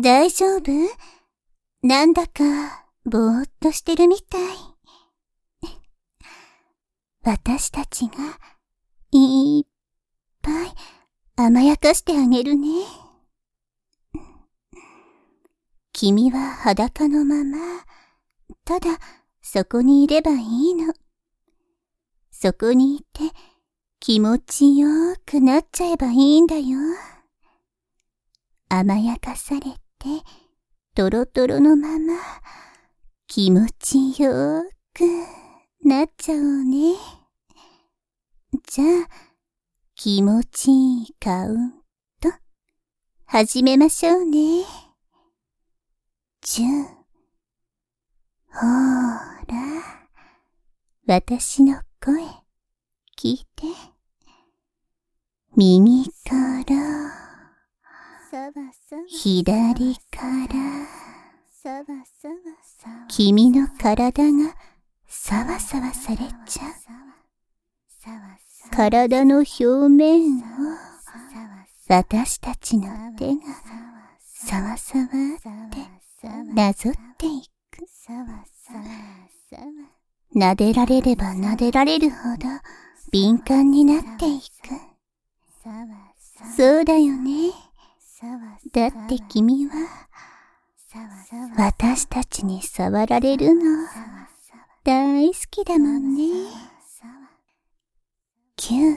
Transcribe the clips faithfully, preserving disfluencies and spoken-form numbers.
大丈夫？なんだか、ぼーっとしてるみたい。私たちが、いっぱい甘やかしてあげるね。君は裸のまま、ただそこにいればいいの。そこにいて気持ちよくなっちゃえばいいんだよ。甘やかされて、トロトロのまま、気持ちよくなっちゃおうね。じゃあ、気持ちいいカウント、始めましょうね。じゅう。ほーら、私の声、聞いて。右から、左から、君の体がサワサワされちゃう。体の表面を私たちの手がサワサワってなぞっていく。撫でられれば撫でられるほど敏感になっていく。そうだよね。だって君は私たちに触られるの大好きだもんね。キュー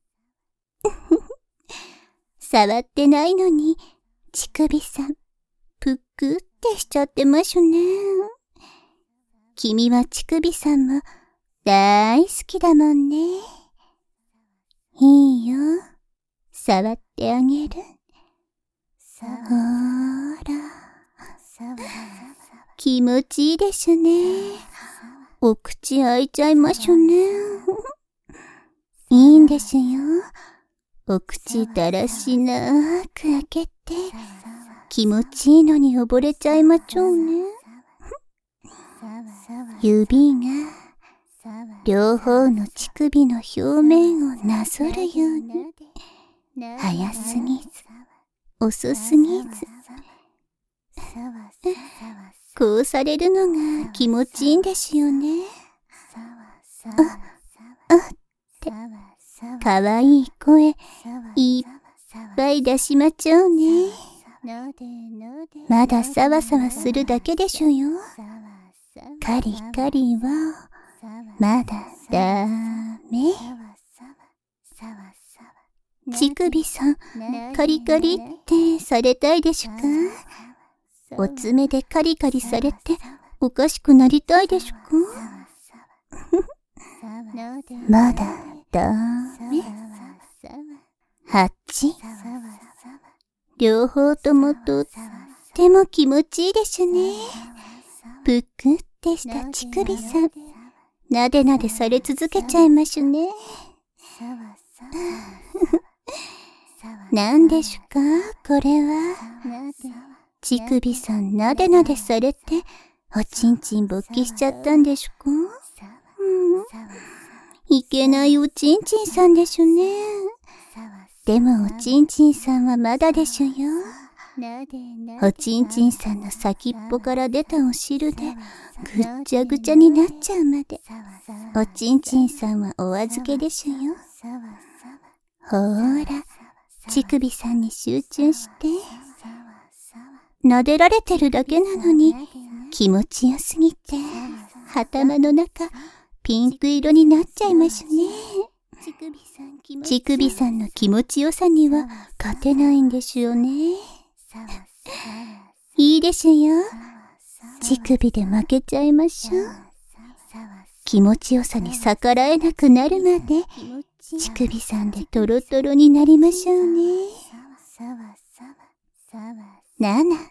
触ってないのに乳首さんぷっくってしちゃってますね。君は乳首さんも大好きだもんね。いいよ、触ってあげる。ほーら、気持ちいいですね。お口開いちゃいますね。いいんですよ。お口だらしなく開けて、気持ちいいのに溺れちゃいましょうね。指が両方の乳首の表面をなぞるように、早すぎず遅すぎず、こうされるのが気持ちいいんですよね。あ、あってかわいい声いっぱい出しまちゃうね。まだサワサワするだけでしょよ。カリカリはまだダメ。乳首さん、カリカリってされたいでしょか？お爪でカリカリされておかしくなりたいでしょか？まだダメ。はち。両方ともとっても気持ちいいですね。ぷくってした乳首さん、なでなでされ続けちゃいますね。なんでしゅかこれは。乳首さんなでなでされておちんちん勃起しちゃったんでしゅか。うん、いけないおちんちんさんでしゅね。でもおちんちんさんはまだでしゅよ。おちんちんさんの先っぽから出たお汁でぐっちゃぐちゃになっちゃうまでおちんちんさんはお預けでしゅよ。ほーら、乳首さんに集中して。撫でられてるだけなのに気持ちよすぎて頭の中ピンク色になっちゃいますね。乳首さんの気持ちよさには勝てないんですよね。いいですよ。乳首で負けちゃいましょう。気持ちよさに逆らえなくなるまで乳首さんでトロトロになりましょうね。なな。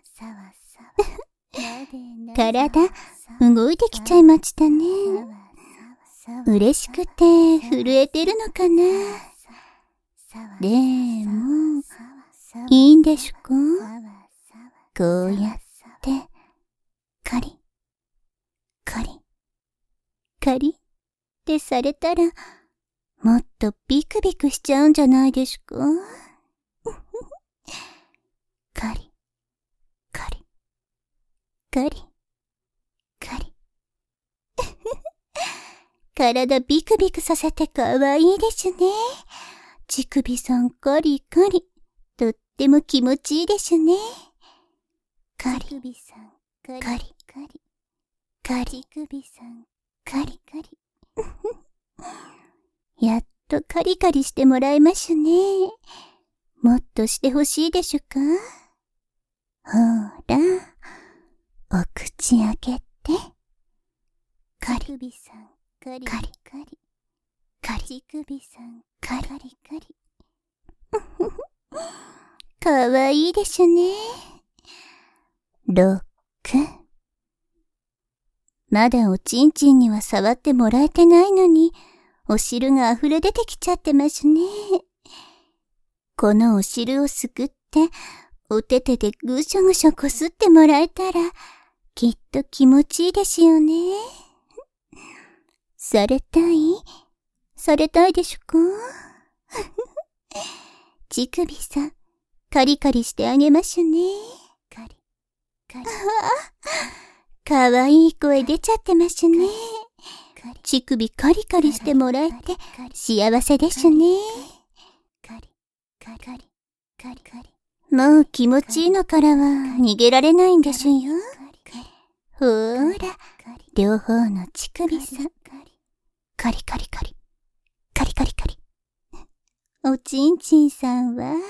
体動いてきちゃいましたね。嬉しくて震えてるのかな。でもいいんでしゅか。こうやってカリカリカリってされたらもっとビクビクしちゃうんじゃないでしゅか。カリカカリ、カリ。体ビクビクさせてかわいいですね。乳首さんカリカリ。とっても気持ちいいですね。カリ、カリ、カリ、カリ、カリ、乳首さんカリカリ。やっとカリカリしてもらえますね。もっとしてほしいでしょか。ほら、お口開けて。カリ、乳首さんカリカリ、カリ、乳首さんカリカリ。かわいいですね。ろく。まだおちんちんには触ってもらえてないのに、お汁が溢れ出てきちゃってますね。このお汁をすくって、お手手でぐしょぐしょこすってもらえたら、きっと気持ちいいですよね。されたい？されたいでしょか？乳首さん、カリカリしてあげますね。カリ、カリ。かわいい声出ちゃってますね。乳首カリカリしてもらえて幸せですね。もう気持ちいいのからは逃げられないんですよ。ほーら、両方の乳首さん。カリカリカリ。カリカリカリ。おちんちんさんは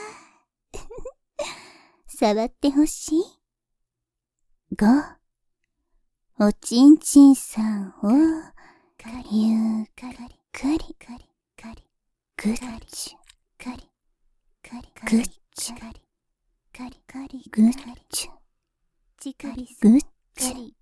触ってほしい。ご、おちんちんさんをゆっくりぐっちゅぐっちゅぐっちゅぐっちゅ。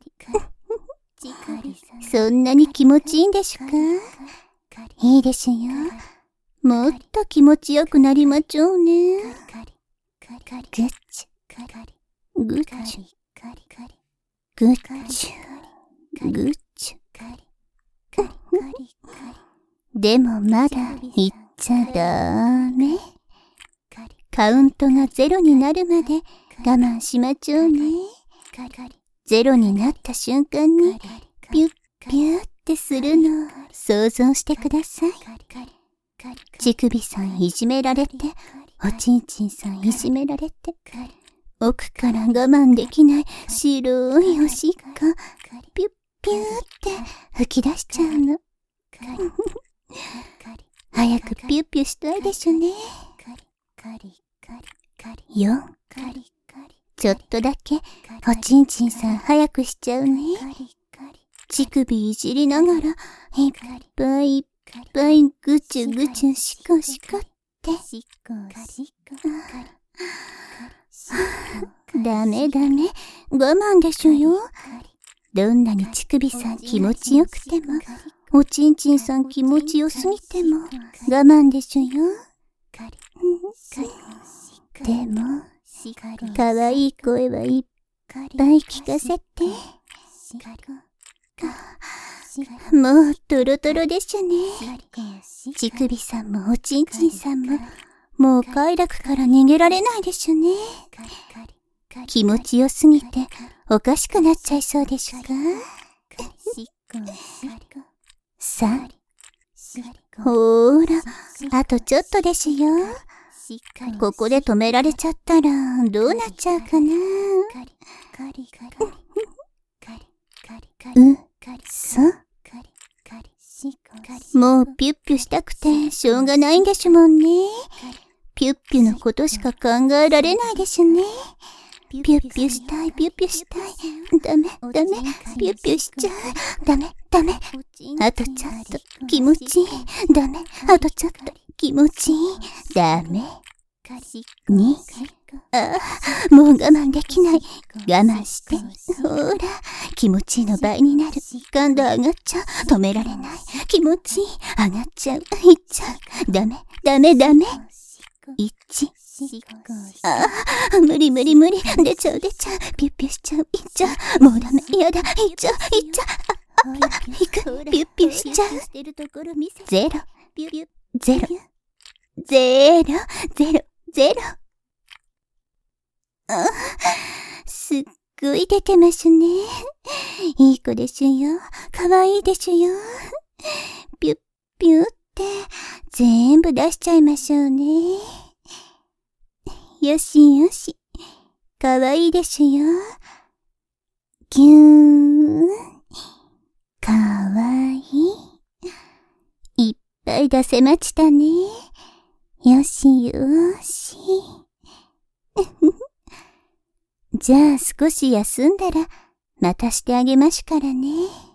そんなに気持ちいいんでしょか？いいですよ。もっと気持ちよくなりまちょうね。ぐっちゅぐっちゅぐっちゅぐっちゅ。でもまだ言っちゃダメ。カウントがゼロになるまで我慢しまちょうね。ゼロになった瞬間にピュッピュッってするのを想像してください。乳首さんいじめられて、おちんちんさんいじめられて、奥から我慢できない白いおしっこ、ピュッピューって吹き出しちゃうの。早くピュッピュしたいでしょね。よん、ちょっとだけおちんちんさん早くしちゃうね。乳首いじりながらいっぱいいっぱいぐちゅぐちゅしこしこって。ダメダメ、我慢でしょよ。どんなに乳首さん気持ちよくても、おちんちんさん気持ちよすぎても我慢でしょよ。でもかわいい声はいっぱい聞かせて。もうトロトロでしょね。乳首さんもおちんちんさんももう快楽から逃げられないでしょね。気持ちよすぎておかしくなっちゃいそうでしょか。さあ、ほーら、あとちょっとですよ。ここで止められちゃったらどうなっちゃうかな。う、そ。もうピュッピュしたくてしょうがないんでしょもんね。ピュッピュのことしか考えられないでしょね。ピュッピュしたい、ピュッピュしたい。ダメ、ダメ、ピュッピュしちゃう。ダメ、ダメ。あとちょっと気持ちいい。ダメ、あとちょっと気持ちいい。ダメ。に、ああ、もう我慢できない。我慢して。ほら、気持ちいいの倍になる。感度上がっちゃう。止められない。気持ちいい。上がっちゃう。いっちゃう。ダメ、ダメ、ダメ。いち。ああ、無理無理無理。出ちゃう出ちゃう。ピュッピュしちゃう。いっちゃう。もうダメ。やだ。いっちゃう。いっちゃう。あ、あ、いく。ピュッピュしちゃう。ゼロ。ゼロ。ゼロ。ゼロ。ゼロ。あ、すっごい出てますね。いい子ですよ。かわいいですよ。ぴゅっぴゅって、全部出しちゃいましょうね。よしよし。かわいいですよ。ぎゅーん。かわいい。いっぱい出せましたね。よしよし。じゃあ少し休んだら、またしてあげますからね。